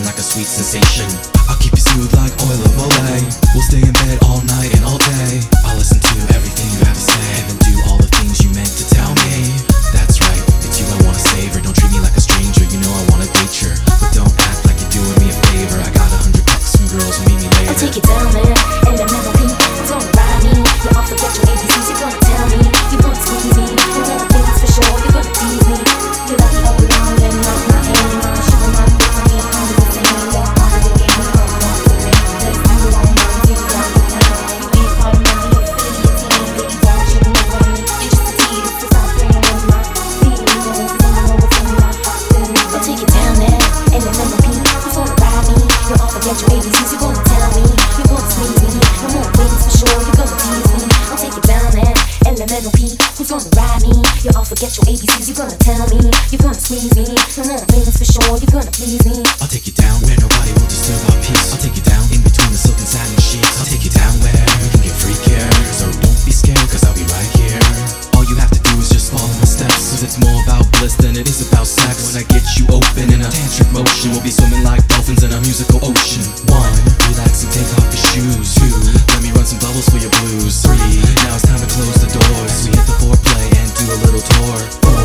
like a sweet sensation. I'll keep you smooth like oil of Olay. We'll stay in bed all night and all day. I'll listen to everything you have to say and then do all the things you meant to tell me. That's right, it's you I wanna savor. Don't treat me like a stranger, you know I wanna date you. But don't act like you're doing me a favor. I got $100 from girls who meet me later. I'll take it down there, and the melody is gonna ride me. You off forget your ABCs, you're gonna tell me. You wanna squeeze me, you wanna things for sure, you're gonna tease me. You like it up around and off my hand. Sugar my face, I can't find the same. You're off of the game, you're off the game. There's no one knows you from the town. You ain't part of my affiliate team, but you don't, you know what I mean. You're just a tease, it's not playing with my feelings. And you know what's in my heart. I'll take it down there, and the melody is gonna ride me. You off forget your ABCs, you're gonna tell me. You wanna squeeze me, no more wings for sure, you're gonna tease me. I'll take it down there, elemental P, who's gonna ride me? You all forget your ABCs, you're gonna tell me. You're gonna squeeze me, no more wings for sure, you're gonna please me. I'll take you down where nobody will disturb our peace. I'll take you down in between the silk and satin sheets. I'll take you down where we can get freakier. So don't be scared, cause I'll be right here. All you have to do is just follow my steps, cause it's more about bliss than it is about sex. When I get you open in a tantric motion, we'll be swimming like dolphins in a musical ocean. 1, relax and take off your shoes. 2, let me run some bubbles for your blues. 3, now it's time to close the doors. We hit the foreplay and do a little tour. 4,